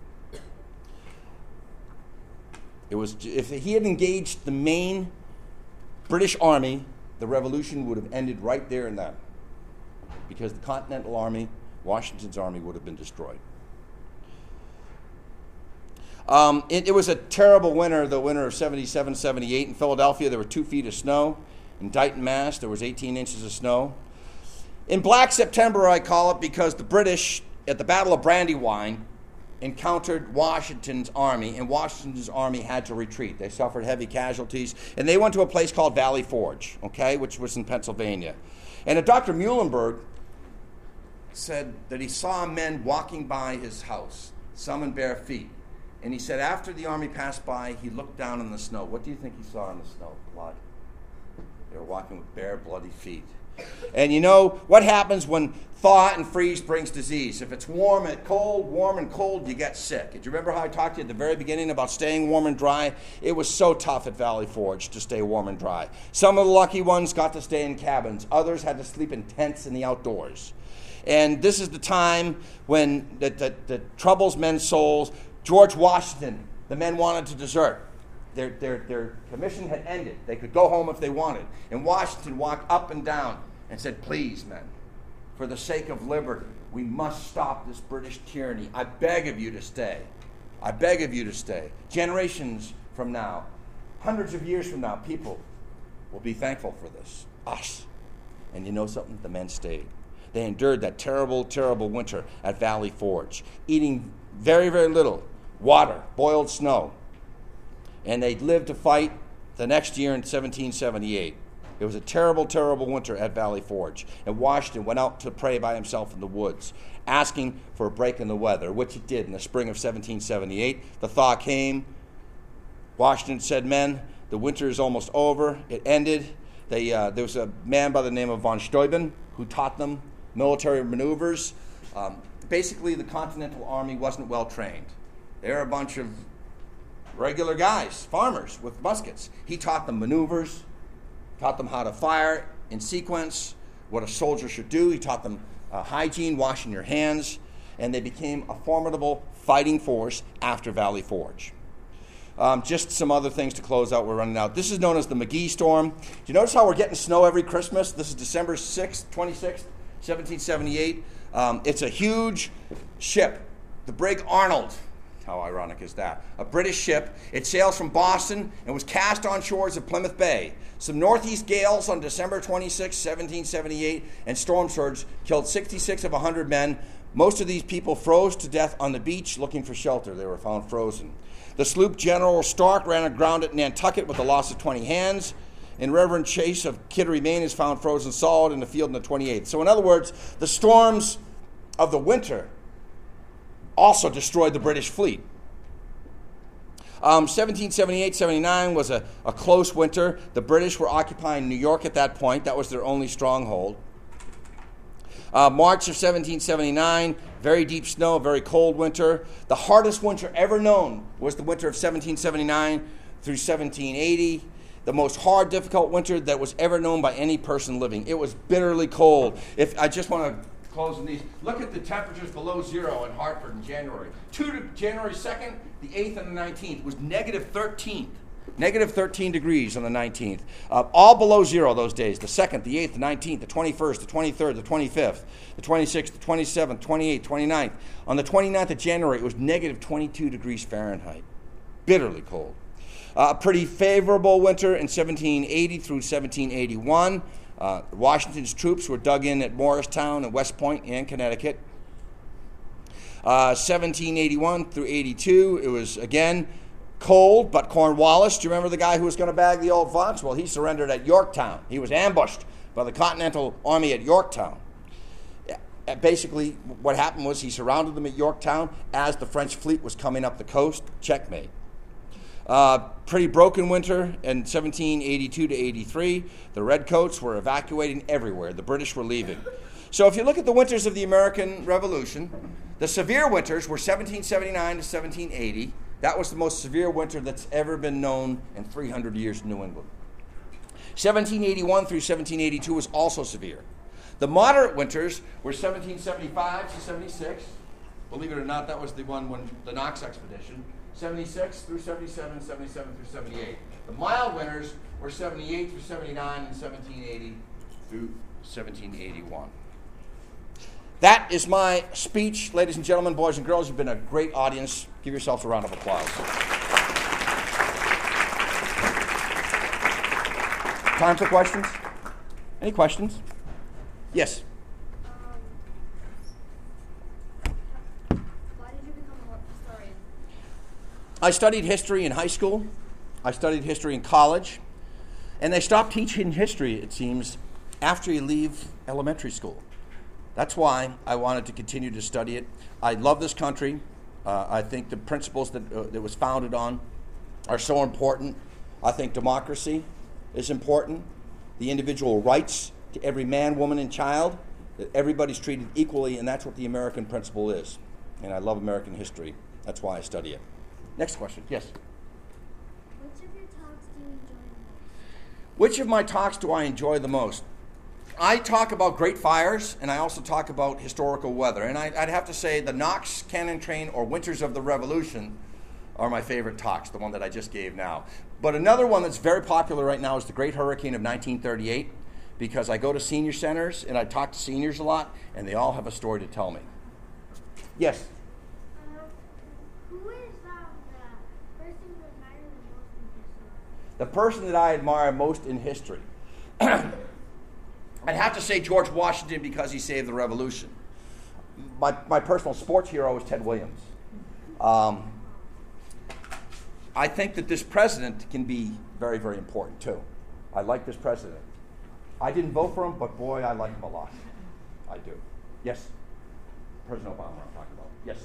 It was, if he had engaged the main British Army, the revolution would have ended right there and then, because the Continental Army, Washington's army, would have been destroyed. Um, it, it was a terrible winter, the winter of seventy-seven seventy-eight. In Philadelphia, there were two feet of snow. In Dighton, Mass., there was eighteen inches of snow. In Black September, I call it, because the British, at the Battle of Brandywine, encountered Washington's army, and Washington's army had to retreat. They suffered heavy casualties, and they went to a place called Valley Forge, okay, which was in Pennsylvania. And a Doctor Muhlenberg said that he saw men walking by his house, some in bare feet. And he said after the army passed by, he looked down in the snow. What do you think he saw in the snow? Blood. They were walking with bare, bloody feet. And you know what happens when thaw and freeze brings disease? If it's warm and cold, warm and cold, you get sick. Do you remember how I talked to you at the very beginning about staying warm and dry? It was so tough at Valley Forge to stay warm and dry. Some of the lucky ones got to stay in cabins. Others had to sleep in tents in the outdoors. And this is the time when that, that, that troubles men's souls. George Washington, the men wanted to desert. Their, their, their commission had ended. They could go home if they wanted. And Washington walked up and down and said, please, men, for the sake of liberty, we must stop this British tyranny. I beg of you to stay. I beg of you to stay. Generations from now, hundreds of years from now, people will be thankful for this. Us. And you know something? The men stayed. They endured that terrible, terrible winter at Valley Forge, eating very, very little water, boiled snow. And they lived to fight the next year in seventeen seventy-eight. It was a terrible, terrible winter at Valley Forge. And Washington went out to pray by himself in the woods, asking for a break in the weather, which it did in the spring of seventeen seventy-eight. The thaw came. Washington said, men, the winter is almost over. It ended. They, uh, there was a man by the name of von Steuben who taught them military maneuvers. Um, basically, the Continental Army wasn't well trained. They were a bunch of regular guys, farmers with muskets. He taught them maneuvers, taught them how to fire in sequence, what a soldier should do. He taught them uh, hygiene, washing your hands, and they became a formidable fighting force after Valley Forge. Um, just some other things to close out. We're running out. This is known as the McGee Storm. Do you notice how we're getting snow every Christmas? This is December sixth, twenty-sixth, seventeen seventy-eight. Um, it's a huge ship, the brig Arnold. How ironic is that? A British ship. It sails from Boston and was cast on shores of Plymouth Bay. Some northeast gales on December twenty-sixth, seventeen seventy-eight, and storm surge killed sixty-six of one hundred men. Most of these people froze to death on the beach looking for shelter. They were found frozen. The sloop General Stark ran aground at Nantucket with the loss of twenty hands. And Reverend Chase of Kittery, Maine is found frozen solid in the field on the twenty-eighth. So in other words, the storms of the winter also destroyed the British fleet. Um, seventeen seventy-eight seventy-nine was a, a close winter. The British were occupying New York at that point. That was their only stronghold. Uh, March of seventeen seventy-nine, very deep snow, very cold winter. The hardest winter ever known was the winter of seventeen seventy-nine through seventeen eighty. The most hard, difficult winter that was ever known by any person living. It was bitterly cold. If I just want to close on these, look at the temperatures below zero in Hartford in January. Two to January second, the eighth and the nineteenth was negative thirteen. Negative thirteen degrees on the nineteenth. Uh, all below zero those days. The second, the eighth, the nineteenth, the twenty-first, the twenty-third, the twenty-fifth, the twenty-sixth, the twenty-seventh, twenty-eighth, twenty-ninth. On the twenty-ninth of January, it was negative twenty-two degrees Fahrenheit. Bitterly cold. Uh, a pretty favorable winter in seventeen eighty through seventeen eighty-one. Uh, Washington's troops were dug in at Morristown and West Point in Connecticut. Uh, seventeen eighty-one through eighty-two, it was again cold, but Cornwallis, do you remember the guy who was going to bag the old Fox? Well, he surrendered at Yorktown. He was ambushed by the Continental Army at Yorktown. Basically, what happened was he surrounded them at Yorktown as the French fleet was coming up the coast. Checkmate. Uh, pretty broken winter in seventeen eighty-two to eighty-three. The Redcoats were evacuating everywhere. The British were leaving. So if you look at the winters of the American Revolution, the severe winters were seventeen seventy-nine to seventeen eighty. That was the most severe winter that's ever been known in three hundred years in New England. seventeen eighty-one through seventeen eighty-two was also severe. The moderate winters were seventeen seventy-five to seventy-six. Believe it or not, that was the one when the Knox expedition. seventy-six through seventy-seven, seventy-seven through seventy-eight. The mild winters were seventy-eight through seventy-nine and seventeen eighty through seventeen eighty-one. That is my speech. Ladies and gentlemen, boys and girls, you've been a great audience. Give yourselves a round of applause. Time for questions? Any questions? Yes? I studied history in high school. I studied history in college. And they stopped teaching history, it seems, after you leave elementary school. That's why I wanted to continue to study it. I love this country. Uh, I think the principles that uh, it was founded on are so important. I think democracy is important. The individual rights to every man, woman, and child, that everybody's treated equally, and that's what the American principle is. And I love American history. That's why I study it. Next question. Yes? Which of your talks do you enjoy the most? Which of my talks do I enjoy the most? I talk about great fires, and I also talk about historical weather. And I, I'd have to say the Knox Cannon Train or Winters of the Revolution are my favorite talks, the one that I just gave now. But another one that's very popular right now is the Great Hurricane of nineteen thirty-eight, because I go to senior centers and I talk to seniors a lot, and they all have a story to tell me. Yes? Uh, who is um, the person you admire the most in history? The person that I admire most in history. I'd have to say George Washington because he saved the Revolution. My, my personal sports hero is Ted Williams. Um, I think that this president can be very, very important too. I like this president. I didn't vote for him, but boy, I like him a lot. I do. Yes? President Obama, I'm talking about. Yes?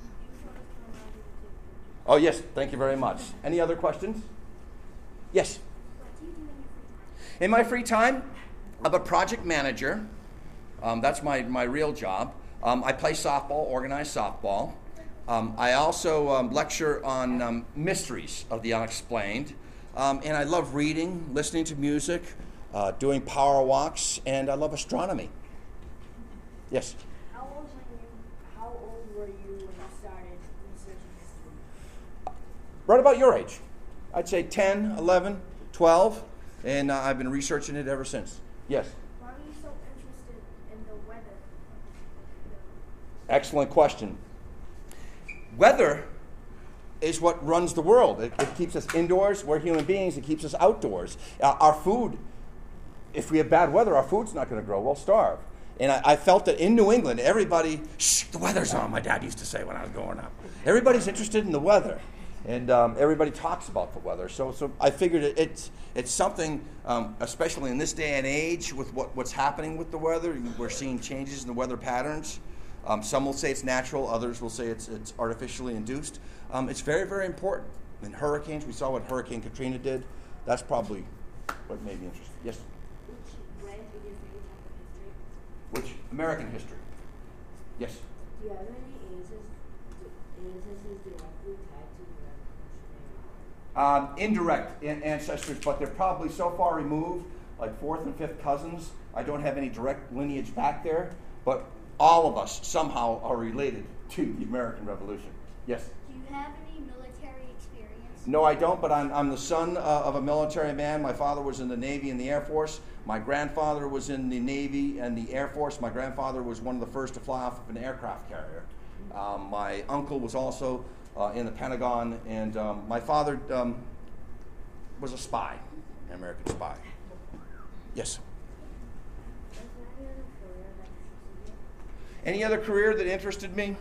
Oh, yes. Thank you very much. Any other questions? Yes? What do you do in your free time? In my free time, I'm a project manager. Um, that's my, my real job. Um, I play softball, organized softball. Um, I also um, lecture on um, mysteries of the unexplained. Um, and I love reading, listening to music, uh, doing power walks, and I love astronomy. Yes? How old were you, how old were you when you started researching history? Right about your age. I'd say ten, eleven, twelve, and uh, I've been researching it ever since. Yes? Why were you so interested in the weather? Excellent question. Weather is what runs the world. It, it keeps us indoors. We're human beings. It keeps us outdoors. Uh, our food, if we have bad weather, our food's not going to grow. We'll starve. And I, I felt that in New England, everybody, shh, the weather's on, my dad used to say when I was growing up. Everybody's interested in the weather. And um, everybody talks about the weather. So so I figured it, it's it's something, um, especially in this day and age with what, what's happening with the weather. We're seeing changes in the weather patterns. Um, some will say it's natural. Others will say it's it's artificially induced. Um, it's very, very important. In hurricanes, we saw what Hurricane Katrina did. That's probably what made me interested. Yes? Which American history? Yes. Do you have any ancestors, ancestors directly tied to the Revolutionary War? Um, indirect an- ancestors, but they're probably so far removed, like fourth and fifth cousins. I don't have any direct lineage back there, but all of us somehow are related to the American Revolution. Yes? Do you have any military experience? No, I don't, but I'm, I'm the son uh, of a military man. My father was in the Navy and the Air Force. My grandfather was in the Navy and the Air Force. My grandfather was one of the first to fly off of an aircraft carrier. Um, my uncle was also uh, in the Pentagon, and um, my father um, was a spy, an American spy. Yes? Any other career that interested me?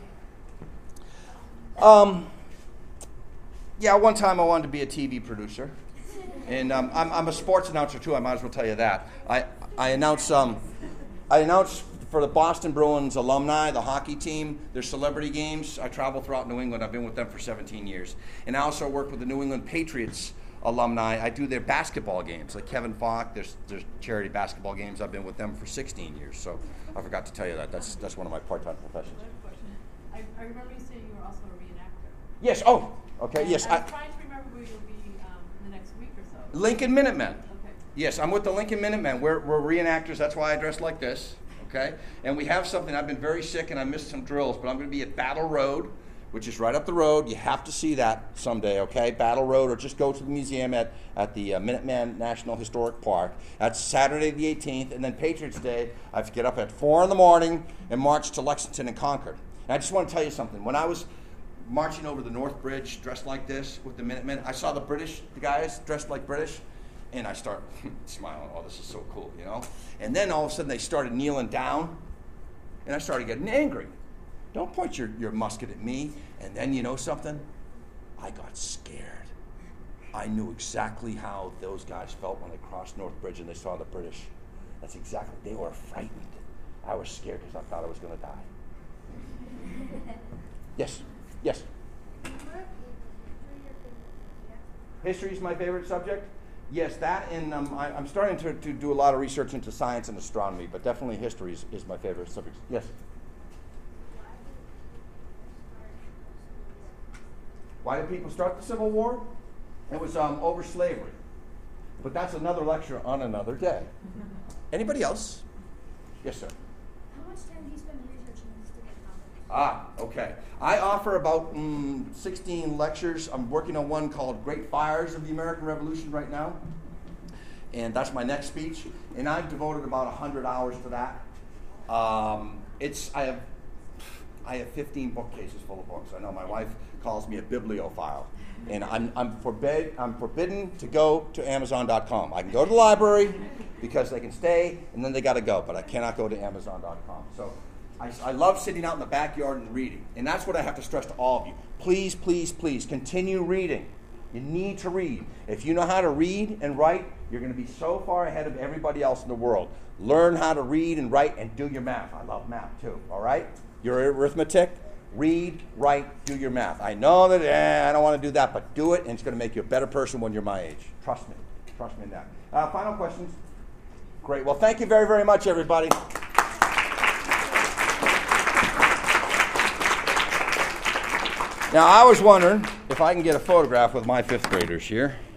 Um, yeah, one time I wanted to be a T V producer. And um, I'm, I'm a sports announcer too. I might as well tell you that. I I announce um, I announce for the Boston Bruins alumni, the hockey team, their celebrity games. I travel throughout New England. I've been with them for seventeen years, and I also work with the New England Patriots alumni. I do their basketball games, like Kevin Falk. There's there's charity basketball games. I've been with them for sixteen years. So I forgot to tell you that. That's that's one of my part-time professions. I, I remember you saying you were also a reenactor. Yes. Oh. Okay. Yes. I was I, trying to remember where you'll be um, in the next week or so. Lincoln Minutemen. Okay. Yes, I'm with the Lincoln Minutemen. We're, we're reenactors. That's why I dress like this. Okay? And we have something. I've been very sick and I missed some drills, but I'm going to be at Battle Road, which is right up the road. You have to see that someday, okay? Battle Road, or just go to the museum at, at the uh, Minuteman National Historic Park. That's Saturday the eighteenth. And then Patriots Day, I have to get up at four in the morning and march to Lexington and Concord. And I just want to tell you something. When I was marching over the North Bridge dressed like this with the Minutemen, I saw the British, the guys dressed like British, and I start smiling. Oh, this is so cool, you know? And then all of a sudden they started kneeling down, and I started getting angry. Don't point your, your musket at me. And then you know something? I got scared. I knew exactly how those guys felt when they crossed North Bridge and they saw the British. That's exactly, they were frightened. I was scared because I thought I was going to die. Yes. Yes. History is my favorite subject. Yes, that, and um, I, I'm starting to, to do a lot of research into science and astronomy, but definitely history is, is my favorite subject. Yes? Why did people start the Civil War? It was um, over slavery. But that's another lecture on another day. Anybody else? Yes, sir. How much time do you spend researching history and topics? Ah, okay. I offer about mm, sixteen lectures. I'm working on one called Great Fires of the American Revolution right now. And that's my next speech. And I've devoted about one hundred hours to that. Um, it's I have I have fifteen bookcases full of books. I know my wife calls me a bibliophile. And I'm I'm forbid I'm forbidden to go to Amazon dot com. I can go to the library because they can stay, and then they got to go. But I cannot go to Amazon dot com. So I, I love sitting out in the backyard and reading. And that's what I have to stress to all of you. Please, please, please, continue reading. You need to read. If you know how to read and write, you're going to be so far ahead of everybody else in the world. Learn how to read and write and do your math. I love math too, all right? Your arithmetic, read, write, do your math. I know that eh, I don't want to do that, but do it, and it's going to make you a better person when you're my age. Trust me. Trust me in that. Uh, final questions? Great. Well, thank you very, very much, everybody. Now, I was wondering if I can get a photograph with my fifth graders here.